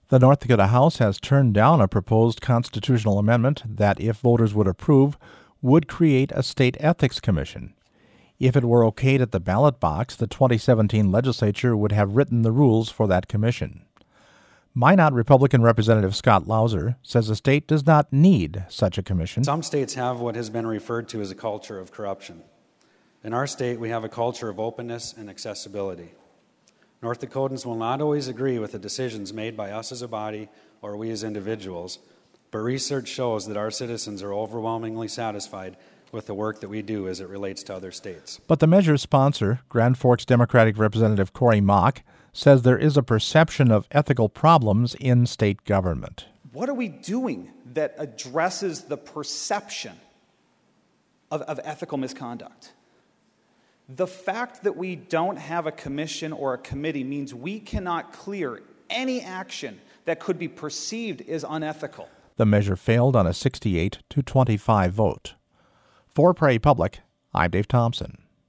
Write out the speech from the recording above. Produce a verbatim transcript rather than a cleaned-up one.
The North Dakota House has turned down a proposed constitutional amendment that, if voters would approve, would create a state ethics commission. If it were okayed at the ballot box, the twenty seventeen legislature would have written the rules for that commission. Minot Republican Representative Scott Lauser says the state does not need such a commission. Some states have what has been referred to as a culture of corruption. In our state, we have a culture of openness and accessibility. North Dakotans will not always agree with the decisions made by us as a body or we as individuals, but research shows that our citizens are overwhelmingly satisfied with the work that we do as it relates to other states. But the measure's sponsor, Grand Forks Democratic Representative Cory Mock, says there is a perception of ethical problems in state government. What are we doing that addresses the perception of, of ethical misconduct? The fact that we don't have a commission or a committee means we cannot clear any action that could be perceived as unethical. The measure failed on a sixty-eight to twenty-five vote. For Prairie Public, I'm Dave Thompson.